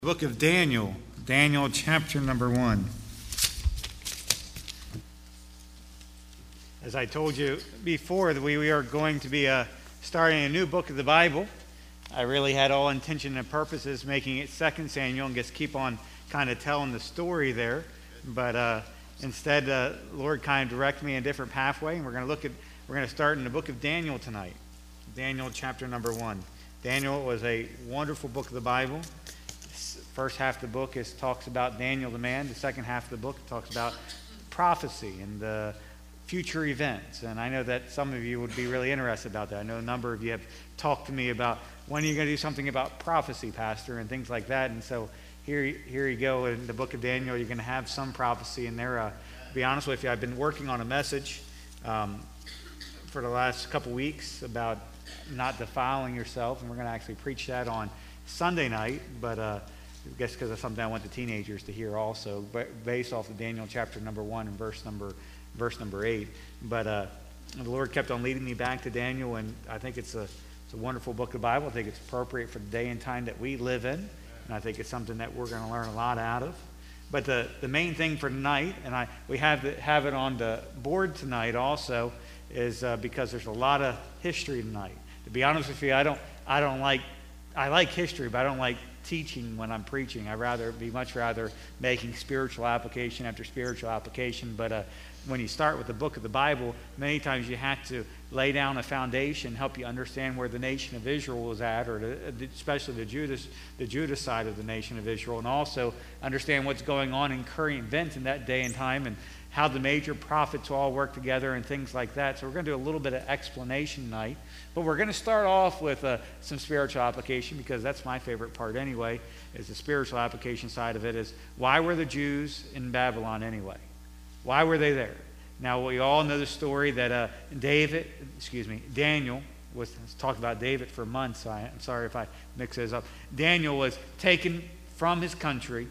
Book of Daniel, Daniel chapter number 1. As I told you before, that we are going to be starting a new book of the Bible. I really had all intention and purposes making it 2 Samuel and just keep on kind of telling the story there. But instead, Lord kind of directed me in a different pathway, and we're going to start in the book of Daniel tonight. Daniel chapter number 1. Daniel was a wonderful book of the Bible. First half of the book talks about Daniel the man. The second half of the book talks about prophecy and the future events. And I know that some of you would be really interested about that. I know a number of you have talked to me about when are you going to do something about prophecy, Pastor, and things like that. And so here you go in the book of Daniel. You're going to have some prophecy in there. To be honest with you, I've been working on a message for the last couple weeks about not defiling yourself, and we're going to actually preach that on Sunday night. But I guess because of something I want the teenagers to hear also, but based off of Daniel chapter number 1 and verse number 8. But the Lord kept on leading me back to Daniel, and I think it's a wonderful book of the Bible. I think it's appropriate for the day and time that we live in, and I think it's something that we're going to learn a lot out of. But the main thing for tonight, and we have it on the board tonight also, is because there's a lot of history tonight. To be honest with you, I like history, but I don't like teaching when I'm preaching. I'd much rather making spiritual application after spiritual application. But when you start with the book of the Bible, many times you have to lay down a foundation, help you understand where the nation of Israel was at, or especially the Judah side of the nation of Israel, and also understand what's going on in current events in that day and time, and how the major prophets all work together and things like that. So we're going to do a little bit of explanation tonight. But we're going to start off with some spiritual application, because that's my favorite part anyway, is the spiritual application side of it is, why were the Jews in Babylon anyway? Why were they there? Now, we all know the story that Daniel was talked about David for months. So I'm sorry if I mix those up. Daniel was taken from his country,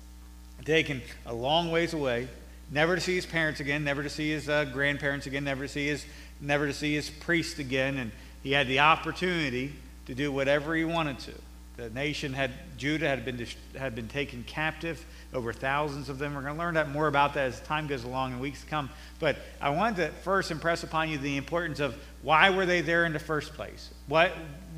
taken a long ways away, never to see his parents again, never to see his grandparents again, never to see his priest again, and he had the opportunity to do whatever he wanted to. The nation Judah had been taken captive, over thousands of them. We're going to learn more about that as time goes along in weeks to come. But I wanted to first impress upon you the importance of why were they there in the first place? What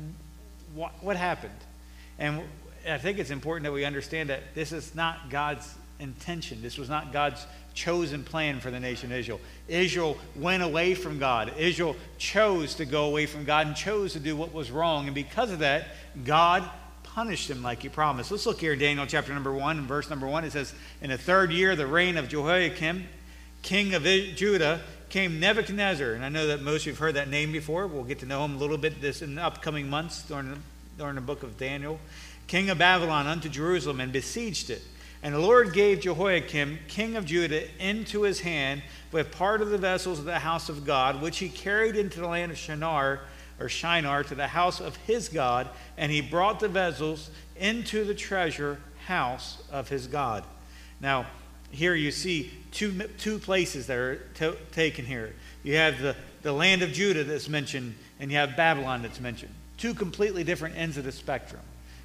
happened? And I think it's important that we understand that this is not God's intention. This was not God's chosen plan for the nation of Israel. Israel went away from God. Israel chose to go away from God and chose to do what was wrong. And because of that, God punished them like he promised. Let's look here in Daniel chapter number 1 and verse number 1. It says, in the 3rd year of the reign of Jehoiakim, king of Judah, came Nebuchadnezzar. And I know that most of you have heard that name before. We'll get to know him a little bit in the upcoming months during the book of Daniel. King of Babylon unto Jerusalem, and besieged it. And the Lord gave Jehoiakim, king of Judah, into his hand with part of the vessels of the house of God, which he carried into the land of Shinar to the house of his God, and he brought the vessels into the treasure house of his God. Now, here you see two places that are taken here. You have the land of Judah that's mentioned, and you have Babylon that's mentioned. Two completely different ends of the spectrum.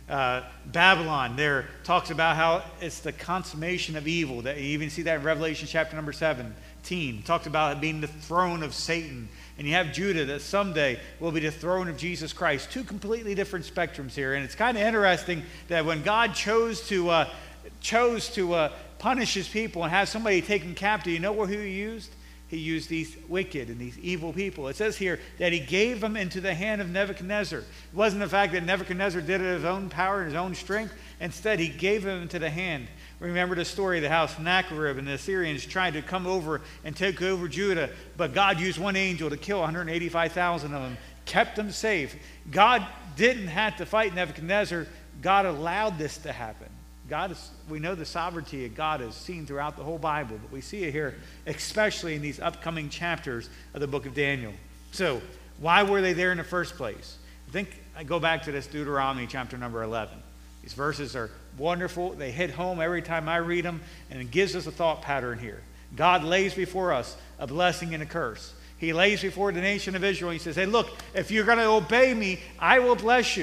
Babylon there talks about how it's the consummation of evil. That you even see that in Revelation chapter number 17. It talks about it being the throne of Satan. And you have Judah that someday will be the throne of Jesus Christ. Two completely different spectrums here. And it's kind of interesting that when God chose to punish his people and have somebody taken captive, you know who he used? He used these wicked and these evil people. It says here that he gave them into the hand of Nebuchadnezzar. It wasn't the fact that Nebuchadnezzar did it in his own power and his own strength. Instead, he gave them into the hand. Remember the story of the house of Sennacherib, and the Assyrians tried to come over and take over Judah. But God used one angel to kill 185,000 of them, kept them safe. God didn't have to fight Nebuchadnezzar. God allowed this to happen. We know the sovereignty of God is seen throughout the whole Bible, but we see it here, especially in these upcoming chapters of the book of Daniel. So, why were they there in the first place? I go back to this Deuteronomy chapter number 11. These verses are wonderful. They hit home every time I read them, and it gives us a thought pattern here. God lays before us a blessing and a curse. He lays before the nation of Israel, and he says, hey, look, if you're going to obey me, I will bless you.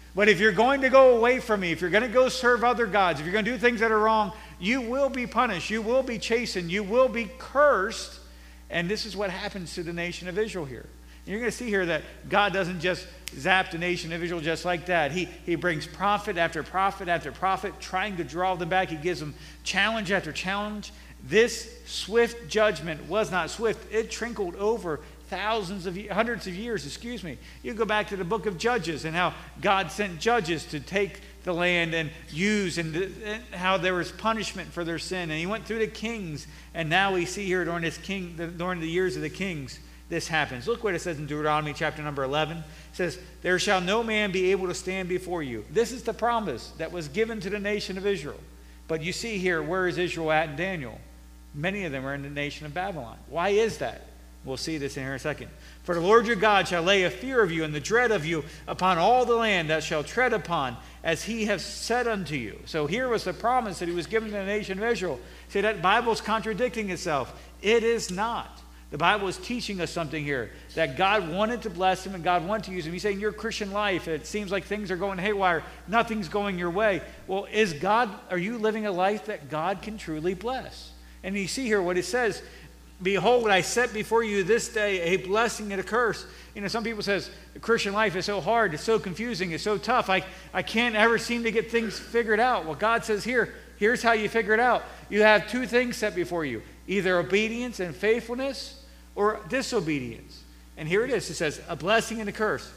But if you're going to go away from me, if you're going to go serve other gods, if you're going to do things that are wrong, you will be punished. You will be chastened. You will be cursed. And this is what happens to the nation of Israel here. And you're going to see here that God doesn't just zap the nation of Israel just like that. He brings prophet after prophet after prophet, trying to draw them back. He gives them challenge after challenge. This swift judgment was not swift. It trickled over hundreds of years. You go back to the book of Judges and how God sent judges to take the land and use, and how there was punishment for their sin. And he went through the kings, and now we see here during the years of the kings, this happens. Look what it says in Deuteronomy chapter number 11. It says, "There shall no man be able to stand before you." This is the promise that was given to the nation of Israel. But you see here, where is Israel at in Daniel? Many of them are in the nation of Babylon. Why is that? We'll see this in here in a second. "For the Lord your God shall lay a fear of you and the dread of you upon all the land that shall tread upon, as he has said unto you." So here was the promise that he was given to the nation of Israel. See, that Bible is contradicting itself. It is not. The Bible is teaching us something here, that God wanted to bless him and God wanted to use him. You say in your Christian life, it seems like things are going haywire. Nothing's going your way. Well, are you living a life that God can truly bless? And you see here what it says, "Behold, I set before you this day a blessing and a curse." You know, some people says the Christian life is so hard, it's so confusing, it's so tough. I can't ever seem to get things figured out. Well, God says here's how you figure it out. You have two things set before you, either obedience and faithfulness or disobedience. And here it is. It says a blessing and a curse.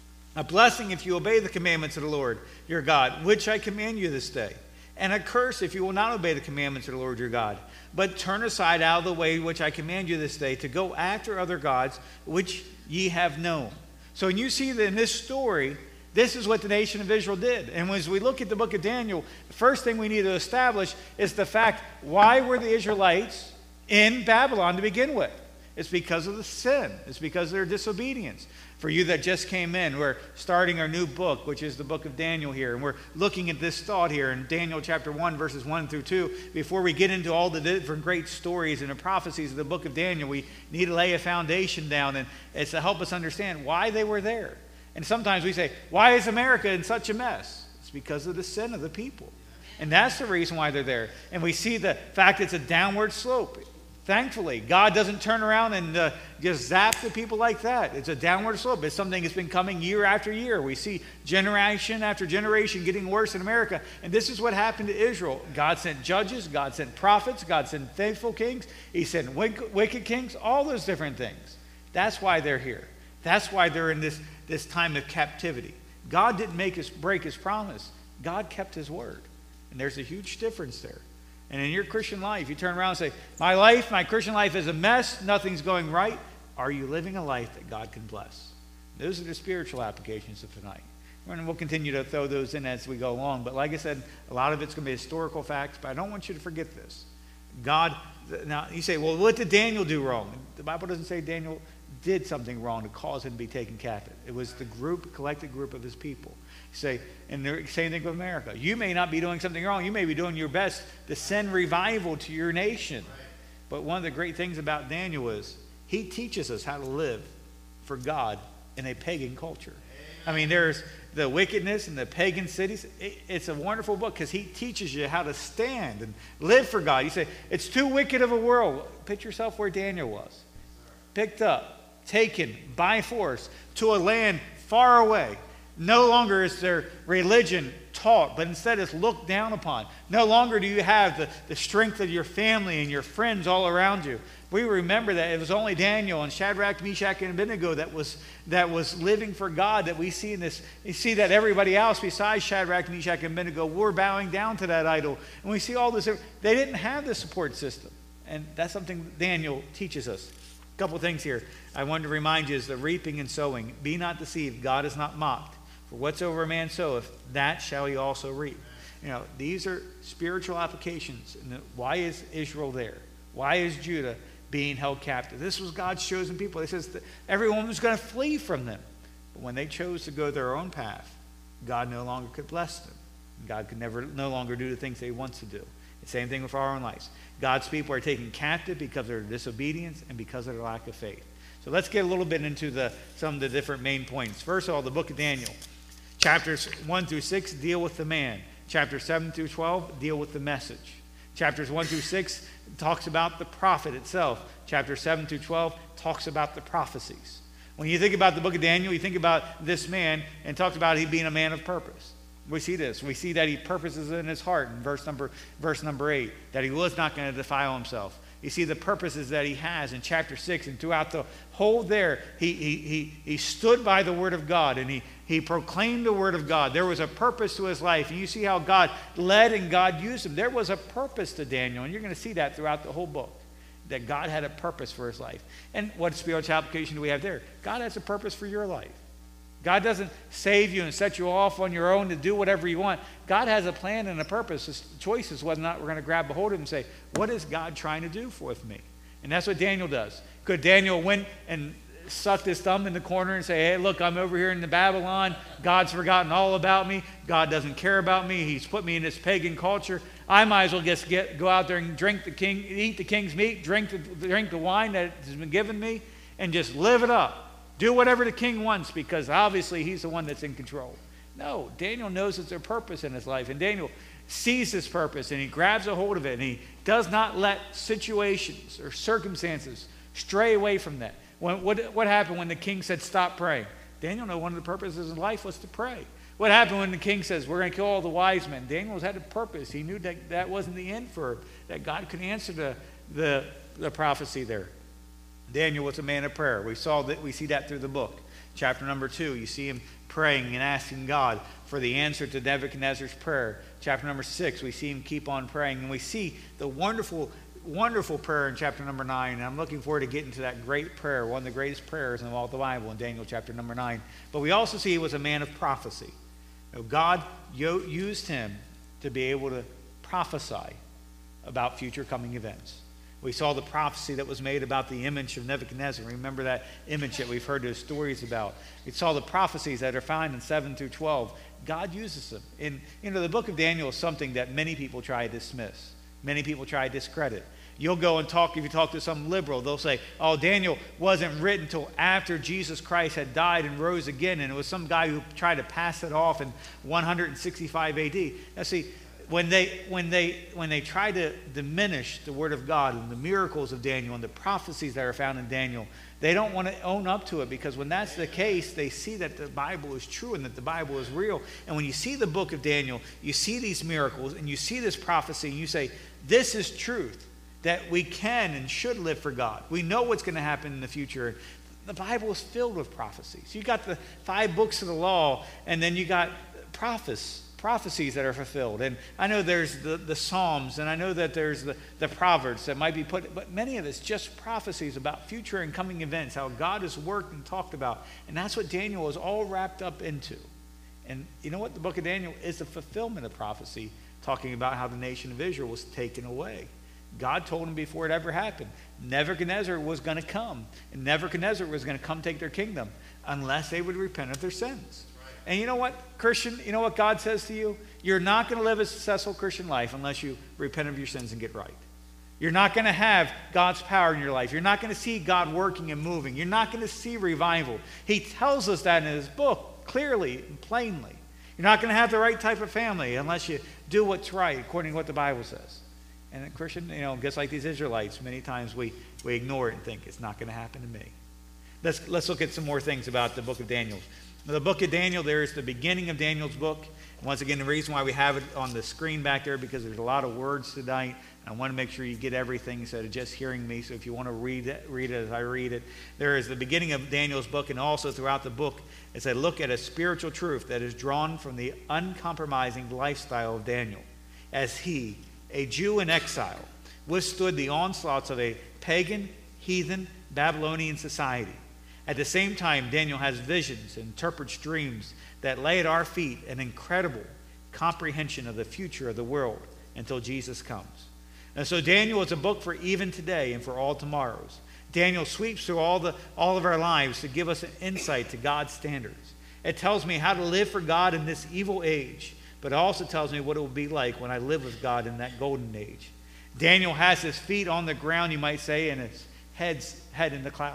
A blessing if you obey the commandments of the Lord your God, which I command you this day. And a curse if you will not obey the commandments of the Lord your God, but turn aside out of the way which I command you this day, to go after other gods which ye have known. So when you see that in this story, this is what the nation of Israel did. And as we look at the book of Daniel, the first thing we need to establish is the fact, why were the Israelites in Babylon to begin with? It's because of the sin. It's because of their disobedience. For you that just came in, we're starting our new book, which is the book of Daniel here. And we're looking at this thought here in Daniel chapter 1, verses 1 through 2. Before we get into all the different great stories and the prophecies of the book of Daniel, we need to lay a foundation down. And it's to help us understand why they were there. And sometimes we say, why is America in such a mess? It's because of the sin of the people. And that's the reason why they're there. And we see the fact it's a downward slope. Thankfully, God doesn't turn around and just zap the people like that. It's a downward slope. It's something that's been coming year after year. We see generation after generation getting worse in America. And this is what happened to Israel. God sent judges. God sent prophets. God sent faithful kings. He sent wicked kings. All those different things. That's why they're here. That's why they're in this time of captivity. God didn't break his promise. God kept his word. And there's a huge difference there. And in your Christian life, you turn around and say, my Christian life is a mess, nothing's going right. Are you living a life that God can bless? Those are the spiritual applications of tonight. And we'll continue to throw those in as we go along. But like I said, a lot of it's going to be historical facts, but I don't want you to forget this. Now you say, well, what did Daniel do wrong? The Bible doesn't say Daniel did something wrong to cause him to be taken captive. It was the collected group of his people. Say, and the same thing with America. You may not be doing something wrong. You may be doing your best to send revival to your nation. But one of the great things about Daniel is he teaches us how to live for God in a pagan culture. I mean, there's the wickedness in the pagan cities. It's a wonderful book because he teaches you how to stand and live for God. You say, it's too wicked of a world. Put yourself where Daniel was. Picked up, taken by force to a land far away. No longer is their religion taught, but instead it's looked down upon. No longer do you have the strength of your family and your friends all around you. We remember that it was only Daniel and Shadrach, Meshach, and Abednego that was living for God, that we see in this. You see that everybody else besides Shadrach, Meshach, and Abednego were bowing down to that idol. And we see all this. They didn't have the support system. And that's something Daniel teaches us. A couple things here I wanted to remind you is the reaping and sowing. Be not deceived. God is not mocked. For whatsoever a man soweth, that shall he also reap. You know, these are spiritual applications. And why is Israel there? Why is Judah being held captive? This was God's chosen people. He says that everyone was going to flee from them. But when they chose to go their own path, God no longer could bless them. God could no longer do the things they want to do. The same thing with our own lives. God's people are taken captive because of their disobedience and because of their lack of faith. So let's get a little bit into some of the different main points. First of all, the book of Daniel. Chapters 1 through 6 deal with the man. Chapters 7 through 12 deal with the message. Chapters 1 through 6 talks about the prophet itself. Chapters 7 through 12 talks about the prophecies. When you think about the book of Daniel, you think about this man and talks about he being a man of purpose. We see this. We see that he purposes in his heart in verse number 8, that he was not going to defile himself. You see the purposes that he has in chapter 6 and throughout the whole there. He stood by the word of God and he proclaimed the word of God. There was a purpose to his life. And you see how God led and God used him. There was a purpose to Daniel. And you're going to see that throughout the whole book, that God had a purpose for his life. And what spiritual application do we have there? God has a purpose for your life. God doesn't save you and set you off on your own to do whatever you want. God has a plan and a purpose. The choice is whether or not we're going to grab a hold of him and say, what is God trying to do with me? And that's what Daniel does. Could Daniel went and sucked his thumb in the corner and say, hey, look, I'm over here in the Babylon. God's forgotten all about me. God doesn't care about me. He's put me in this pagan culture. I might as well just go out there and eat the king's meat, drink the wine that has been given me, and just live it up. Do whatever the king wants, because obviously he's the one that's in control. No, Daniel knows that there's a purpose in his life, and Daniel sees this purpose, and he grabs a hold of it, and he does not let situations or circumstances stray away from that. What happened when the king said, stop praying? Daniel knew one of the purposes in life was to pray. What happened when the king says, we're going to kill all the wise men? Daniel had a purpose. He knew that that wasn't the end for him, that God could answer the prophecy there. Daniel was a man of prayer. We see that through the book. Chapter number 2, you see him praying and asking God for the answer to Nebuchadnezzar's prayer. Chapter number 6, we see him keep on praying. And we see the wonderful, wonderful prayer in chapter number 9. And I'm looking forward to getting to that great prayer, one of the greatest prayers in all the Bible, in Daniel chapter number 9. But we also see he was a man of prophecy. God used him to be able to prophesy about future coming events. We saw the prophecy that was made about the image of Nebuchadnezzar. Remember that image that we've heard those stories about. We saw the prophecies that are found in 7 through 12. God uses them. And, the book of Daniel is something that many people try to dismiss. Many people try to discredit. You'll go and talk, if you talk to some liberal, they'll say, oh, Daniel wasn't written until after Jesus Christ had died and rose again, and it was some guy who tried to pass it off in 165 AD. Now see, when they try to diminish the word of God and the miracles of Daniel and the prophecies that are found in Daniel, they don't want to own up to it, because when that's the case, they see that the Bible is true and that the Bible is real. And when you see the book of Daniel, you see these miracles and you see this prophecy and you say, this is truth, that we can and should live for God. We know what's going to happen in the future. The Bible is filled with prophecies. You got the 5 books of the law, and then you got prophecies that are fulfilled. And I know there's the Psalms, and I know that there's the Proverbs that might be put, but many of it's just prophecies about future and coming events, how God has worked and talked about. And that's what Daniel is all wrapped up into. And you know what? The book of Daniel is the fulfillment of prophecy, talking about how the nation of Israel was taken away. God told him before it ever happened, Nebuchadnezzar was going to come, and Nebuchadnezzar was going to come take their kingdom unless they would repent of their sins. And you know what, Christian? You know what God says to you? You're not going to live a successful Christian life unless you repent of your sins and get right. You're not going to have God's power in your life. You're not going to see God working and moving. You're not going to see revival. He tells us that in his book clearly and plainly. You're not going to have the right type of family unless you do what's right according to what the Bible says. And Christian, just like these Israelites, many times we ignore it and think it's not going to happen to me. Let's look at some more things about the book of Daniel. The book of Daniel, there is the beginning of Daniel's book. And once again, the reason why we have it on the screen back there, because there's a lot of words tonight. And I want to make sure you get everything instead of just hearing me. So if you want to read it as I read it. There is the beginning of Daniel's book, and also throughout the book, it's a look at a spiritual truth that is drawn from the uncompromising lifestyle of Daniel, as he, a Jew in exile, withstood the onslaughts of a pagan, heathen, Babylonian society. At the same time, Daniel has visions and interprets dreams that lay at our feet an incredible comprehension of the future of the world until Jesus comes. And so Daniel is a book for even today and for all tomorrows. Daniel sweeps through all of our lives to give us an insight to God's standards. It tells me how to live for God in this evil age, but it also tells me what it will be like when I live with God in that golden age. Daniel has his feet on the ground, you might say, and his head in the clouds.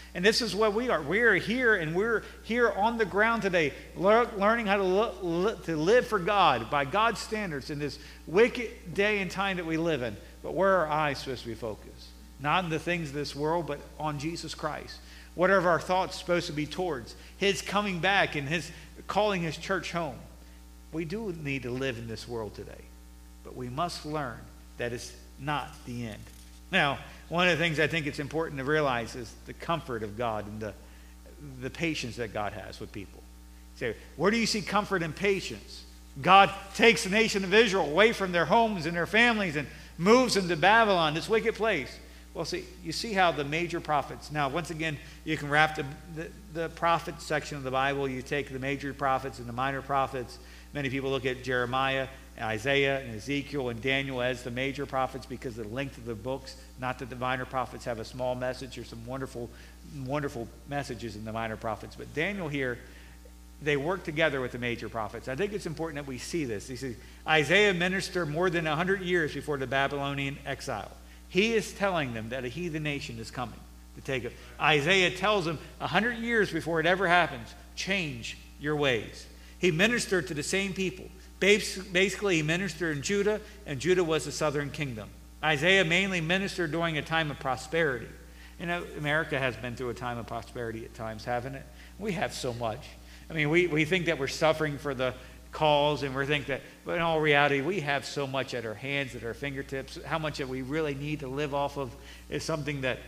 And this is what we are. We are here, and we're here on the ground today, learning how to live for God by God's standards in this wicked day and time that we live in. But where are our eyes supposed to be focused? Not on the things of this world, but on Jesus Christ. What are our thoughts supposed to be towards His coming back and His calling His church home? We do need to live in this world today, but we must learn that it's not the end. Now, one of the things I think it's important to realize is the comfort of God and the patience that God has with people. So, where do you see comfort and patience? God takes the nation of Israel away from their homes and their families and moves them to Babylon, this wicked place. Well, see, you see how the major prophets, now once again, you can wrap the prophet section of the Bible, you take the major prophets and the minor prophets. Many people look at Jeremiah, Isaiah, and Ezekiel, and Daniel as the major prophets because of the length of the books. Not that the minor prophets have a small message or some wonderful, wonderful messages in the minor prophets. But Daniel here, they work together with the major prophets. I think it's important that we see this. You see, Isaiah ministered more than 100 years before the Babylonian exile. He is telling them that a heathen nation is coming to take it. Isaiah tells them 100 years before it ever happens, change your ways. He ministered to the same people. Basically, he ministered in Judah, and Judah was the southern kingdom. Isaiah mainly ministered during a time of prosperity. You know, America has been through a time of prosperity at times, haven't it? We have so much. I mean, we think that we're suffering for the cause, and we think that, but in all reality, we have so much at our hands, at our fingertips. How much that we really need to live off of is something that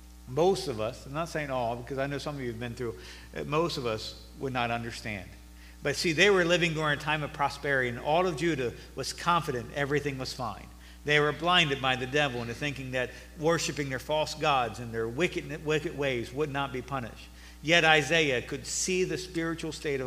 most of us, I'm not saying all, because I know some of you have been through, most of us would not understand. But see, they were living during a time of prosperity, and all of Judah was confident everything was fine. They were blinded by the devil into thinking that worshiping their false gods and their wicked ways would not be punished. Yet Isaiah could see the spiritual state of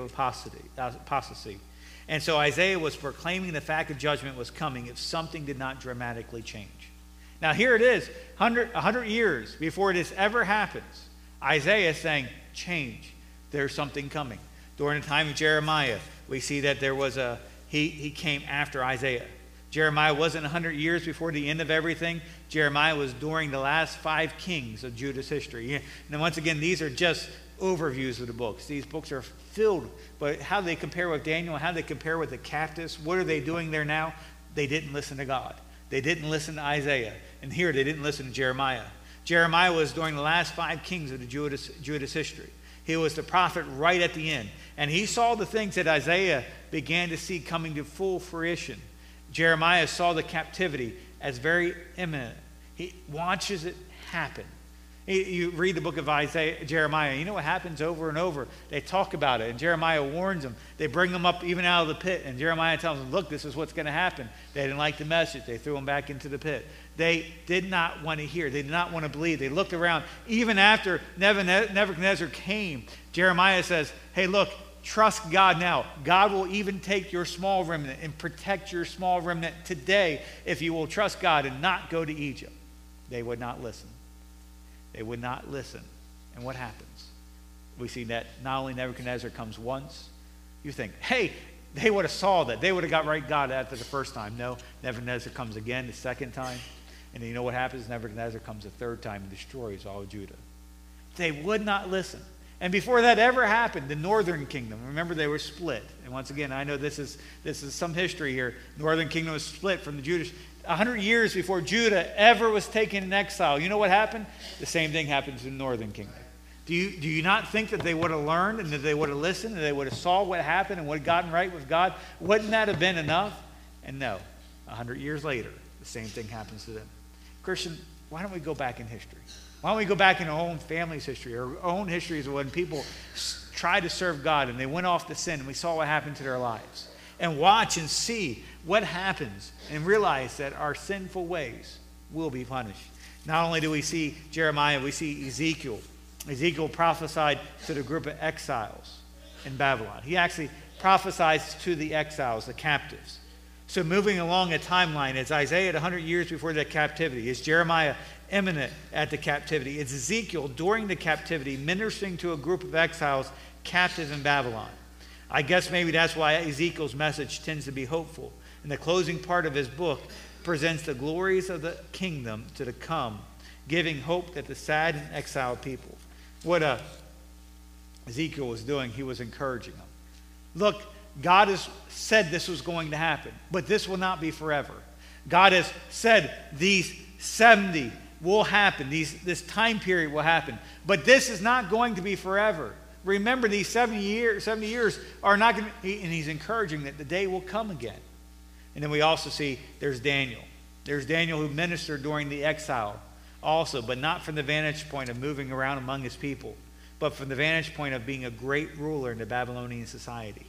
apostasy. And so Isaiah was proclaiming the fact of judgment was coming if something did not dramatically change. Now here it is, 100 years before this ever happens. Isaiah is saying, change. There's something coming. During the time of Jeremiah, we see that there was he came after Isaiah. Jeremiah wasn't 100 years before the end of everything. Jeremiah was during the last 5 kings of Judah's history. And once again, these are just overviews of the books. These books are filled, but how do they compare with Daniel? How do they compare with the captives? What are they doing there now? They didn't listen to God. They didn't listen to Isaiah. And here they didn't listen to Jeremiah. Jeremiah was during the last 5 kings of the Judah's history. He was the prophet right at the end. And he saw the things that Isaiah began to see coming to full fruition. Jeremiah saw the captivity as very imminent. He watches it happen. You read the book of Jeremiah, you know what happens over and over. They talk about it, and Jeremiah warns them. They bring them up even out of the pit, and Jeremiah tells them, look, this is what's going to happen. They didn't like the message. They threw them back into the pit. They did not want to hear. They did not want to believe. They looked around. Even after Nebuchadnezzar came, Jeremiah says, hey, look, trust God now. God will even take your small remnant and protect your small remnant today if you will trust God and not go to Egypt. They would not listen. They would not listen. And what happens? We see that not only Nebuchadnezzar comes once, you think, hey, they would have saw that. They would have got right God after the first time. No, Nebuchadnezzar comes again the second time. And you know what happens? Nebuchadnezzar comes the third time and destroys all of Judah. They would not listen. And before that ever happened, the northern kingdom, remember they were split. And once again, I know this is some history here. Northern kingdom was split from the Jewish. 100 years before Judah ever was taken in exile, you know what happened? The same thing happens in the northern kingdom. Do you not think that they would have learned and that they would have listened and they would have saw what happened and would have gotten right with God? Wouldn't that have been enough? And no, 100 years later, the same thing happens to them. Christian, why don't we go back in history? Why don't we go back in our own family's history, our own histories of when people tried to serve God and they went off to sin and we saw what happened to their lives. And watch and see what happens and realize that our sinful ways will be punished. Not only do we see Jeremiah, we see Ezekiel. Ezekiel prophesied to the group of exiles in Babylon. He actually prophesies to the exiles, the captives. So moving along a timeline, it's Isaiah 100 years before the captivity. It's Jeremiah imminent at the captivity. It's Ezekiel during the captivity ministering to a group of exiles captive in Babylon. I guess maybe that's why Ezekiel's message tends to be hopeful. And the closing part of his book presents the glories of the kingdom to come, giving hope that the sad and exiled people what Ezekiel was doing, he was encouraging them. Look, God has said this was going to happen, but this will not be forever. God has said these 70 will happen. This time period will happen. But this is not going to be forever. Remember, these 70 years are not going to, and he's encouraging that the day will come again. And then we also see there's Daniel. There's Daniel who ministered during the exile also, but not from the vantage point of moving around among his people, but from the vantage point of being a great ruler in the Babylonian society.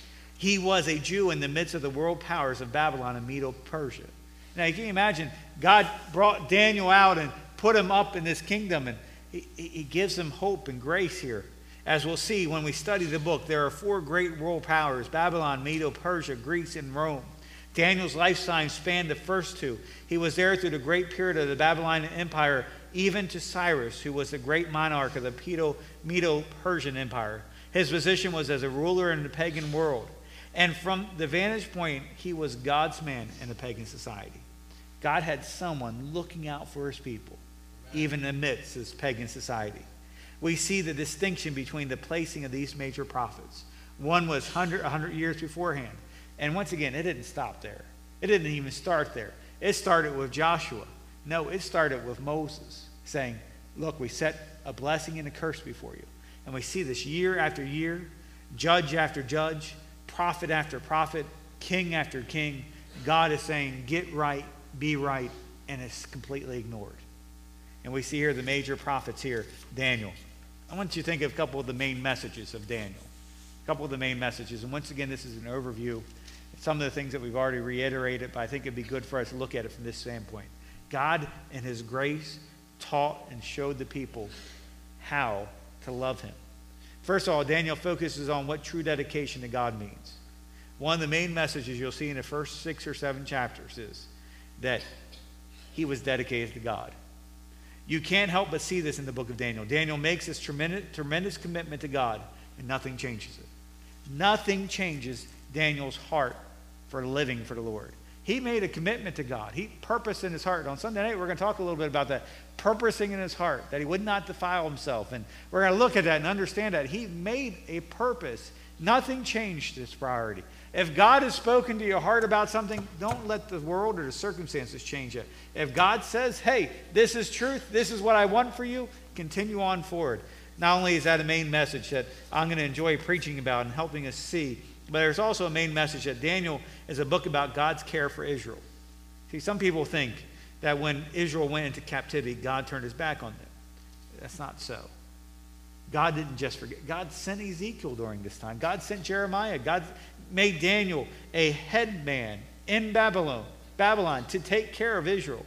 He was a Jew in the midst of the world powers of Babylon and Medo-Persia. Now, you can imagine, God brought Daniel out and put him up in this kingdom, and he gives him hope and grace here. As we'll see when we study the book, there are 4 great world powers: Babylon, Medo-Persia, Greece, and Rome. Daniel's lifetime spanned the first 2. He was there through the great period of the Babylonian Empire, even to Cyrus, who was the great monarch of the Medo-Persian Empire. His position was as a ruler in the pagan world. And from the vantage point, he was God's man in the pagan society. God had someone looking out for his people, even amidst this pagan society. We see the distinction between the placing of these major prophets. One was 100 years beforehand. And once again, it didn't stop there. It didn't even start there. It started with Joshua. No, it started with Moses saying, look, we set a blessing and a curse before you. And we see this year after year, judge after judge, prophet after prophet, king after king. God is saying, get right, be right, and it's completely ignored. And we see here the major prophets here, Daniel. I want you to think of a couple of the main messages of Daniel. A couple of the main messages. And once again, this is an overview. Some of the things that we've already reiterated, but I think it'd be good for us to look at it from this standpoint. God, in his grace, taught and showed the people how to love him. First of all, Daniel focuses on what true dedication to God means. One of the main messages you'll see in the first 6 or 7 chapters is that he was dedicated to God. You can't help but see this in the book of Daniel. Daniel makes this tremendous commitment to God, and nothing changes it. Nothing changes Daniel's heart for living for the Lord. He made a commitment to God. He purposed in his heart. On Sunday night, we're going to talk a little bit about that. Purposing in his heart that he would not defile himself. And we're going to look at that and understand that. He made a purpose. Nothing changed his priority. If God has spoken to your heart about something, don't let the world or the circumstances change it. If God says, hey, this is truth, this is what I want for you, continue on forward. Not only is that a main message that I'm going to enjoy preaching about and helping us see, but there's also a main message that Daniel is a book about God's care for Israel. See, some people think that when Israel went into captivity, God turned his back on them. That's not so. God didn't just forget. God sent Ezekiel during this time. God sent Jeremiah. God made Daniel a head man in Babylon to take care of Israel.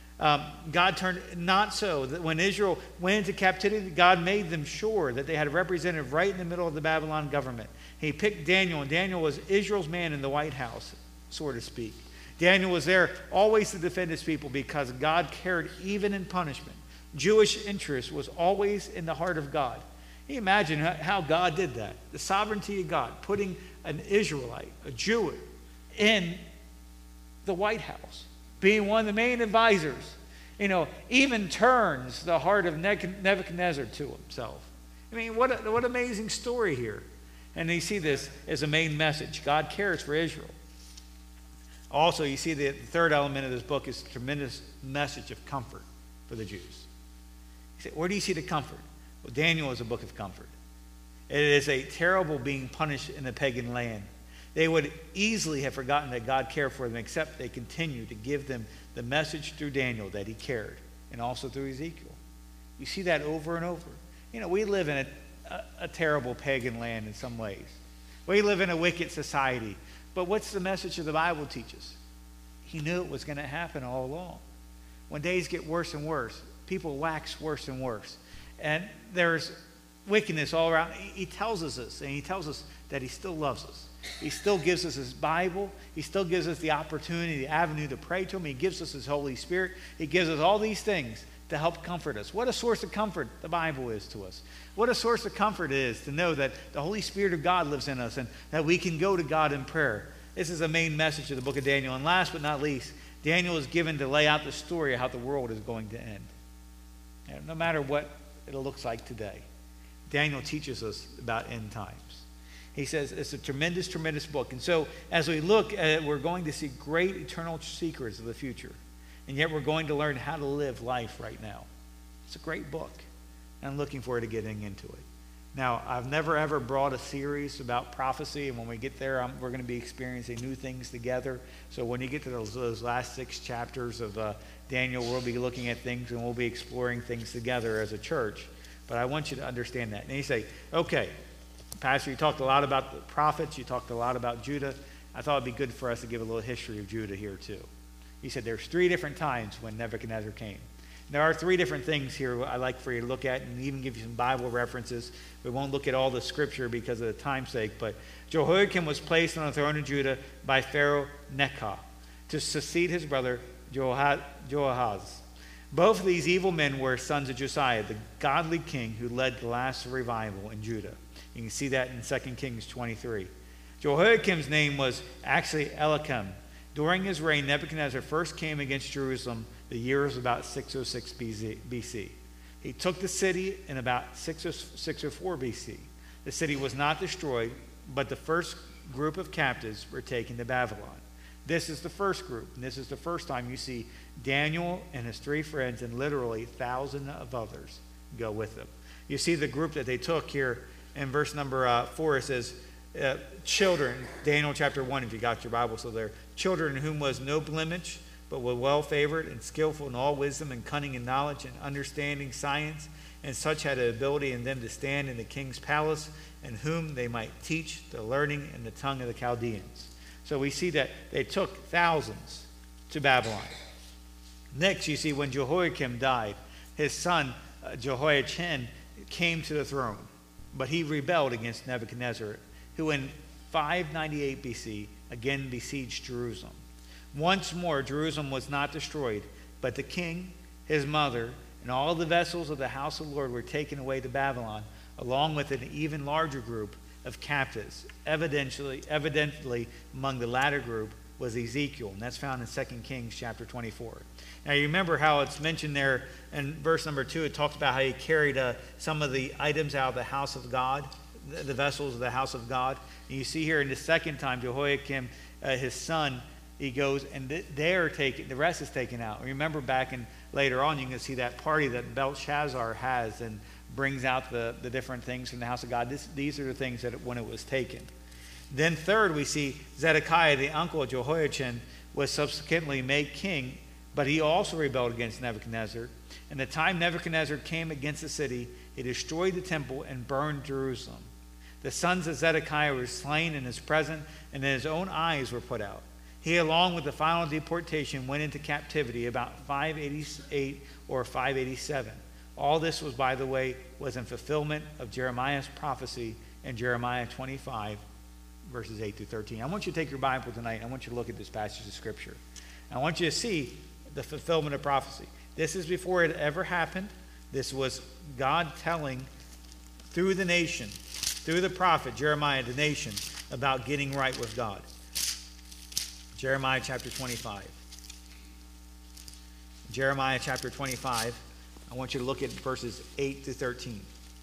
God turned not so. That when Israel went into captivity, God made them sure that they had a representative right in the middle of the Babylon government. He picked Daniel, and Daniel was Israel's man in the White House, so to speak. Daniel was there always to defend his people because God cared even in punishment. Jewish interest was always in the heart of God. Can you imagine how God did that? The sovereignty of God, putting an Israelite, a Jew, in the White House, being one of the main advisors, even turns the heart of Nebuchadnezzar to himself. I mean, what an amazing story here. And you see this as a main message. God cares for Israel. Also, you see the third element of this book is a tremendous message of comfort for the Jews. You say, where do you see the comfort? Well, Daniel is a book of comfort. It is a terrible being punished in a pagan land. They would easily have forgotten that God cared for them, except they continued to give them the message through Daniel that he cared, and also through Ezekiel. You see that over and over. We live in a terrible pagan land in some ways. We live in a wicked society. But what's the message of the Bible teaches? He knew it was going to happen all along. When days get worse and worse, people wax worse and worse. And there's wickedness all around. He tells us this, and he tells us that he still loves us. He still gives us his Bible. He still gives us the opportunity, the avenue to pray to him. He gives us his Holy Spirit. He gives us all these things to help comfort us. What a source of comfort the Bible is to us. What a source of comfort it is to know that the Holy Spirit of God lives in us and that we can go to God in prayer. This is a main message of the book of Daniel. And last but not least, Daniel is given to lay out the story of how the world is going to end. No matter what it looks like today. Daniel teaches us about end times. He says it's a tremendous, tremendous book. And so as we look at it, we're going to see great eternal secrets of the future. And yet we're going to learn how to live life right now. It's a great book. And I'm looking forward to getting into it. Now, I've never ever brought a series about prophecy. And when we get there, we're going to be experiencing new things together. So when you get to those last 6 chapters of Daniel, we'll be looking at things and we'll be exploring things together as a church. But I want you to understand that. And you say, okay, Pastor, you talked a lot about the prophets. You talked a lot about Judah. I thought it'd be good for us to give a little history of Judah here too. He said there's 3 different times when Nebuchadnezzar came. There are 3 different things here I'd like for you to look at and even give you some Bible references. We won't look at all the scripture because of the time's sake, but Jehoiakim was placed on the throne of Judah by Pharaoh Necho to succeed his brother Jehoahaz. Both of these evil men were sons of Josiah, the godly king who led the last revival in Judah. You can see that in 2 Kings 23. Jehoiakim's name was actually Eliakim. During his reign, Nebuchadnezzar first came against Jerusalem. The year was about 606 BC. He took the city in about 604 BC. The city was not destroyed, but the first group of captives were taken to Babylon. This is the first group, and this is the first time you see Daniel and his 3 friends and literally thousands of others go with them. You see the group that they took here in verse number 4. It says, children, Daniel chapter 1, if you got your Bible still there, children in whom was no blemish, but were well favored and skillful in all wisdom and cunning and knowledge and understanding science, and such had an ability in them to stand in the king's palace, and whom they might teach the learning and the tongue of the Chaldeans. So we see that they took thousands to Babylon. Next, you see when Jehoiakim died, his son Jehoiachin came to the throne, but he rebelled against Nebuchadnezzar, who in 598 BC again besieged Jerusalem. Once more, Jerusalem was not destroyed, but the king, his mother, and all the vessels of the house of the Lord were taken away to Babylon, along with an even larger group of captives. Evidently among the latter group was Ezekiel, and that's found in 2 Kings chapter 24. Now, you remember how it's mentioned there in verse number 2. It talks about how he carried some of the items out of the house of God, the vessels of the house of God. And you see here in the second time, Jehoiakim, his son, he goes and the rest is taken out. Remember back in later on, you can see that party that Belshazzar has and brings out the different things from the house of God. These are the things that when it was taken. Then third, we see Zedekiah, the uncle of Jehoiachin, was subsequently made king, but he also rebelled against Nebuchadnezzar. And the time Nebuchadnezzar came against the city, he destroyed the temple and burned Jerusalem. The sons of Zedekiah were slain in his presence, and his own eyes were put out. He, along with the final deportation, went into captivity about 588 or 587. All this was, by the way, was in fulfillment of Jeremiah's prophecy in Jeremiah 25, verses 8 through 13. I want you to take your Bible tonight. I want you to look at this passage of Scripture. I want you to see the fulfillment of prophecy. This is before it ever happened. This was God telling through the nation, through the prophet Jeremiah, the nation, about getting right with God. Jeremiah chapter 25. Jeremiah chapter 25. I want you to look at verses 8 to 13.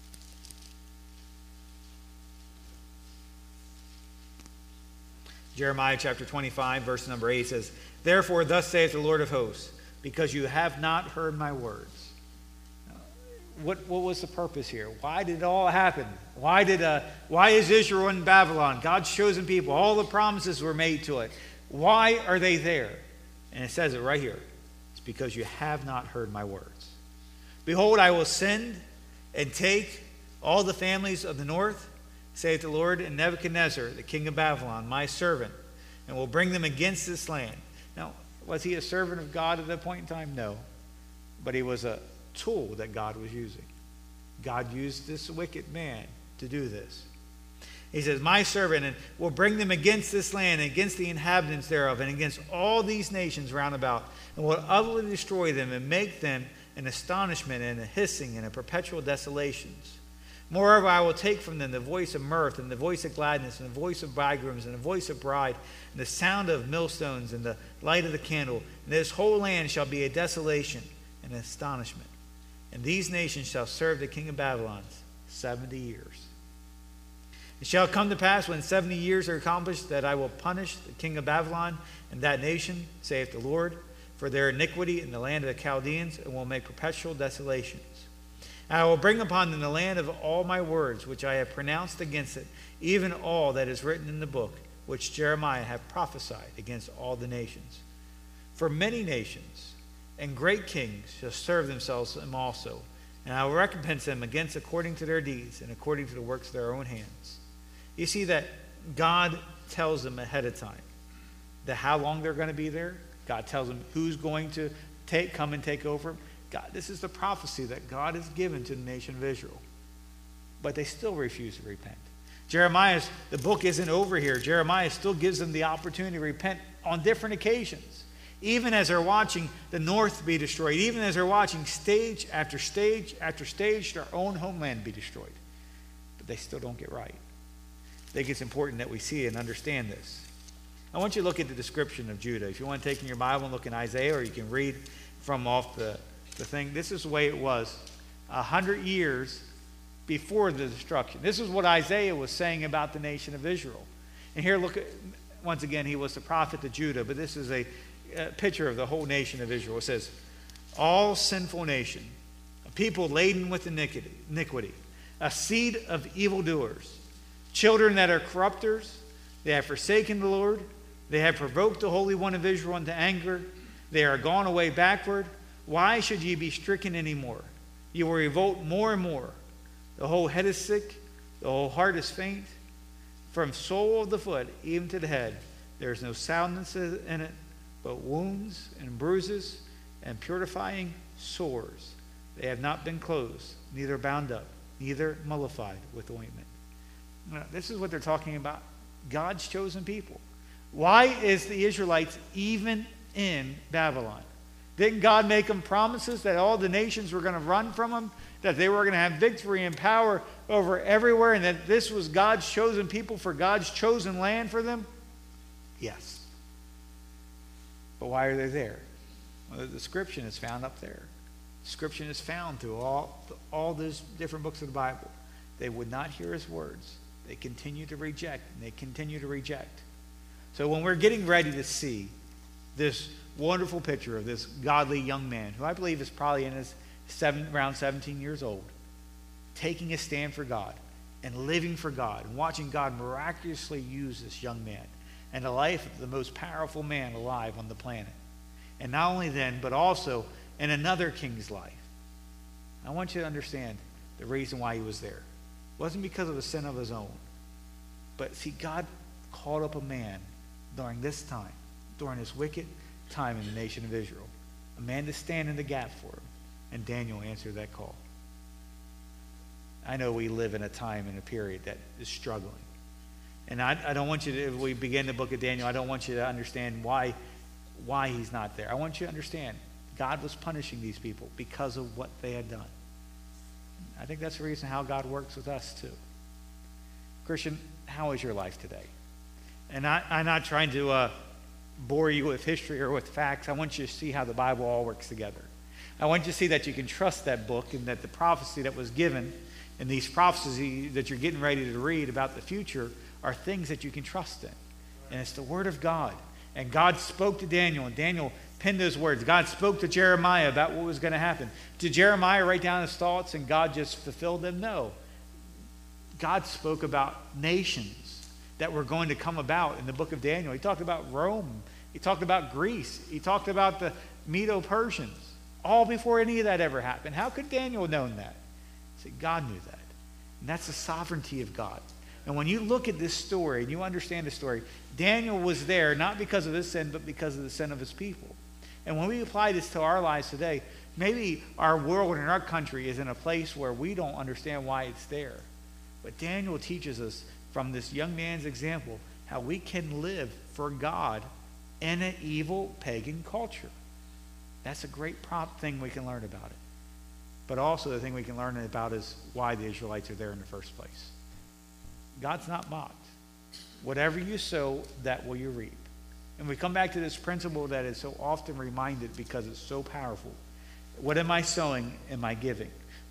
Jeremiah chapter 25, verse number 8 says, "Therefore thus saith the Lord of hosts, because you have not heard my words." What was the purpose here? Why did it all happen? Why is Israel in Babylon? God's chosen people. All the promises were made to it. Why are they there? And it says it right here. It's because you have not heard my words. "Behold, I will send and take all the families of the north, saith the Lord, and Nebuchadnezzar, the king of Babylon, my servant, and will bring them against this land." Now, was he a servant of God at that point in time? No. But he was a tool that God was using. God used this wicked man to do this. He says, "My servant, and will bring them against this land, and against the inhabitants thereof, and against all these nations round about, and will utterly destroy them, and make them an astonishment, and a hissing, and a perpetual desolations. Moreover, I will take from them the voice of mirth, and the voice of gladness, and the voice of bridegrooms, and the voice of bride, and the sound of millstones, and the light of the candle. And this whole land shall be a desolation and an astonishment. And these nations shall serve the king of Babylon 70 years. It shall come to pass when 70 years are accomplished that I will punish the king of Babylon and that nation, saith the Lord, for their iniquity in the land of the Chaldeans, and will make perpetual desolations. And I will bring upon them the land of all my words, which I have pronounced against it, even all that is written in the book, which Jeremiah hath prophesied against all the nations. For many nations and great kings shall serve themselves them also, and I will recompense them against according to their deeds and according to the works of their own hands. You see that God tells them ahead of time that how long they're going to be there. God tells them who's going to come and take over. God, this is the prophecy that God has given to the nation of Israel. But they still refuse to repent. The book isn't over here. Jeremiah still gives them the opportunity to repent on different occasions. Even as they're watching the north be destroyed, even as they're watching stage after stage after stage their own homeland be destroyed. But they still don't get right. I think it's important that we see and understand this. I want you to look at the description of Judah. If you want to take in your Bible and look in Isaiah, or you can read from off the thing. This is the way it was 100 years before the destruction. This is what Isaiah was saying about the nation of Israel. And here, look at, once again, he was the prophet to Judah, but this is a picture of the whole nation of Israel. It says, all sinful nation, a people laden with iniquity, a seed of evildoers, children that are corrupters, they have forsaken the Lord, they have provoked the Holy One of Israel into anger, they are gone away backward. Why should ye be stricken any more? You will revolt more and more. The whole head is sick, the whole heart is faint. From sole of the foot even to the head, there is no soundness in it, but wounds and bruises and purifying sores. They have not been closed, neither bound up, neither mollified with ointment. Now, this is what they're talking about. God's chosen people. Why is the Israelites even in Babylon? Didn't God make them promises that all the nations were going to run from them, that they were going to have victory and power over everywhere, and that this was God's chosen people for God's chosen land for them? Yes. But why are they there? Well, the description is found up there. Description is found through all those different books of the Bible. They would not hear his words. They continue to reject, and they continue to reject. So when we're getting ready to see this wonderful picture of this godly young man, who I believe is probably in his around 17 years old, taking a stand for God and living for God and watching God miraculously use this young man and the life of the most powerful man alive on the planet. And not only then, but also in another king's life. I want you to understand the reason why he was there. It wasn't because of a sin of his own. But see, God called up a man during this time, during this wicked time in the nation of Israel, a man to stand in the gap for him. And Daniel answered that call. I know we live in a time and a period that is struggling. And I don't want you to, if we begin the book of Daniel, I don't want you to understand why he's not there. I want you to understand God was punishing these people because of what they had done. I think that's the reason how God works with us too. Christian, how is your life today? And I'm not trying to bore you with history or with facts. I want you to see how the Bible all works together. I want you to see that you can trust that book, and that the prophecy that was given and these prophecies that you're getting ready to read about the future are things that you can trust in. And it's the Word of God. And God spoke to Daniel, and Daniel penned those words. God spoke to Jeremiah about what was going to happen. Did Jeremiah write down his thoughts and God just fulfilled them? No. God spoke about nations that were going to come about in the book of Daniel. He talked about Rome. He talked about Greece. He talked about the Medo-Persians. All before any of that ever happened. How could Daniel have known that? See, God knew that. And that's the sovereignty of God. And when you look at this story and you understand the story, Daniel was there not because of his sin, but because of the sin of his people. And when we apply this to our lives today, maybe our world and our country is in a place where we don't understand why it's there. But Daniel teaches us from this young man's example how we can live for God in an evil pagan culture. That's a great thing we can learn about it. But also the thing we can learn about is why the Israelites are there in the first place. God's not mocked. Whatever you sow, that will you reap. And we come back to this principle that is so often reminded because it's so powerful. What am I sowing? Am I giving?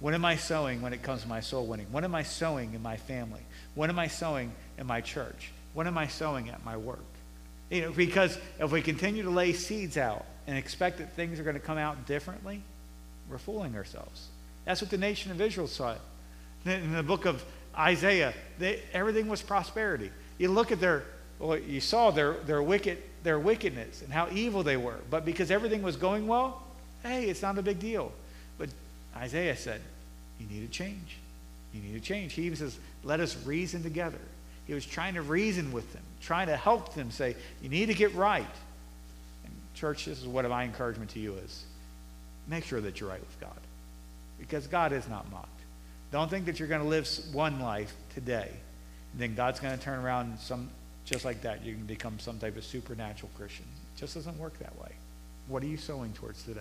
What am I sowing when it comes to my soul winning? What am I sowing in my family? What am I sowing in my church? What am I sowing at my work? Because if we continue to lay seeds out and expect that things are going to come out differently, we're fooling ourselves. That's what the nation of Israel saw. In the book of Isaiah, everything was prosperity. You look at you saw their wickedness and how evil they were. But because everything was going well, hey, it's not a big deal. But Isaiah said, you need to change. You need to change. He even says, let us reason together. He was trying to reason with them, trying to help them say, you need to get right. And church, this is what my encouragement to you is. Make sure that you're right with God. Because God is not mocked. Don't think that you're going to live one life today, and then God's going to turn around and just like that, you can become some type of supernatural Christian. It just doesn't work that way. What are you sowing towards today?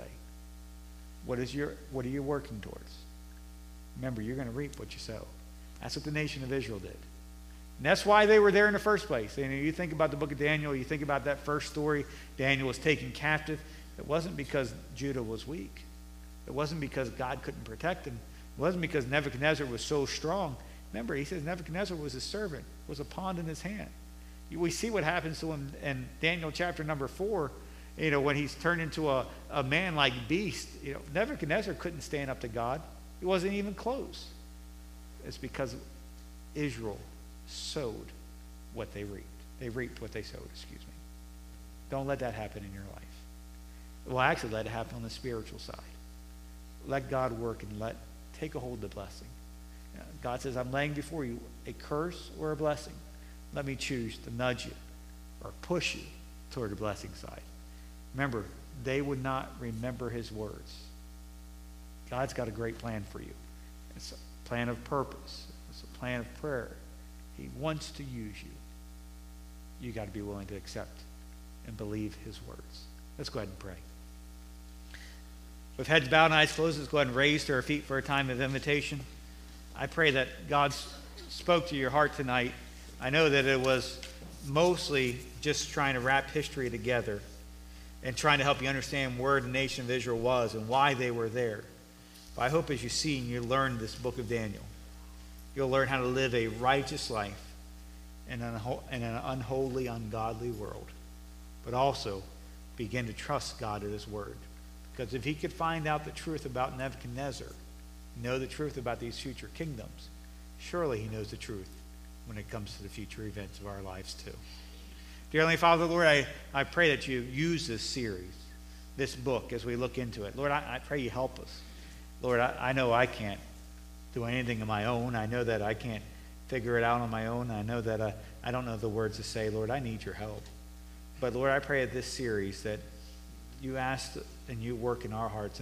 What are you working towards? Remember, you're going to reap what you sow. That's what the nation of Israel did. And that's why they were there in the first place. And you think about the book of Daniel, you think about that first story, Daniel was taken captive. It wasn't because Judah was weak. It wasn't because God couldn't protect him. It wasn't because Nebuchadnezzar was so strong. Remember, he says Nebuchadnezzar was his servant, was a pawn in his hand. We see what happens to him in Daniel chapter number 4, when he's turned into a man-like beast. Nebuchadnezzar couldn't stand up to God. He wasn't even close. It's because Israel sowed what they reaped. They reaped what they sowed, Don't let that happen in your life. Well, actually, let it happen on the spiritual side. Let God work and take a hold of the blessing. God says, I'm laying before you a curse or a blessing. Let me choose to nudge you or push you toward the blessing side. Remember, they would not remember his words. God's got a great plan for you. It's a plan of purpose. It's a plan of prayer. He wants to use you. You got to be willing to accept and believe his words. Let's go ahead and pray. With heads bowed and eyes closed, let's go ahead and raise to our feet for a time of invitation. I pray that God spoke to your heart tonight. I know that it was mostly just trying to wrap history together and trying to help you understand where the nation of Israel was and why they were there. But I hope as you see and you learn this book of Daniel, you'll learn how to live a righteous life in an unholy, ungodly world, but also begin to trust God at his word. Because if he could find out the truth about Nebuchadnezzar, know the truth about these future kingdoms, surely he knows the truth when it comes to the future events of our lives too. Dear Heavenly Father, Lord, I pray that you use this series, this book, as we look into it. Lord, I pray you help us. Lord, I know I can't do anything on my own. I know that I can't figure it out on my own. I know that I don't know the words to say. Lord, I need your help. But Lord, I pray at this series that you ask and you work in our hearts